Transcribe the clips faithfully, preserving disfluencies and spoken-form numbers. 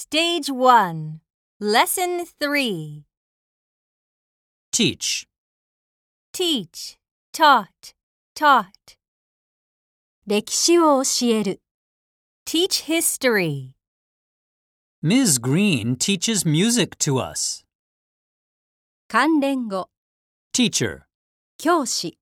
Stage one, Lesson three. Teach. Teach, taught, taught. 歴史を教える。 Teach history. Miz Green teaches music to us. 関連語、 Teacher. 教師。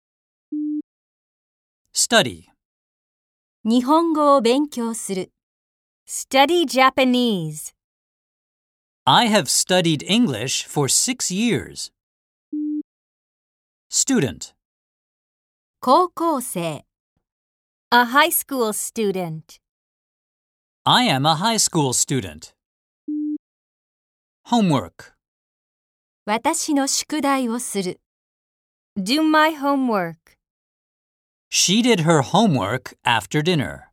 Study. 日本語を勉強する。 Study Japanese. I have studied English for six years. Student. 高校生。 A high school student. I am a high school student. Homework. 私の宿題をする。 Do my homework. She did her homework after dinner.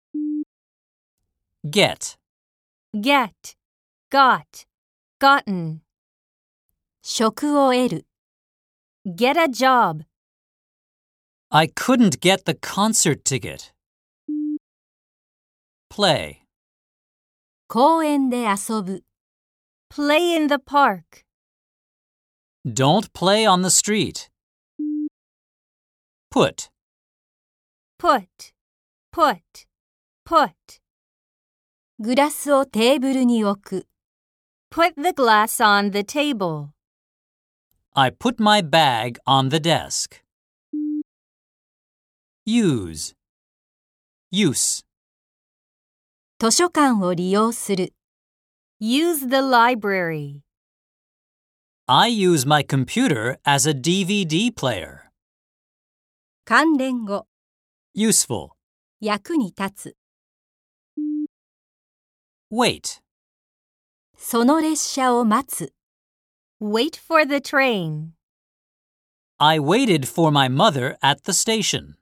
Get. Get, got, gotten. 職を得る。 Get a job. I couldn't get the concert ticket. Play. 公園で遊ぶ。 Play in the park. Don't play on the street. Put. Put, put, put. グラスをテーブルに置く。 Put the glass on the table. I put my bag on the desk. Use. Use. 図書館を利用する。 Use the library. I use my computer as a D V D player. 関連語、 Useful. 役に立つ。 Wait. その列車を待つ。 Wait for the train. I waited for my mother at the station.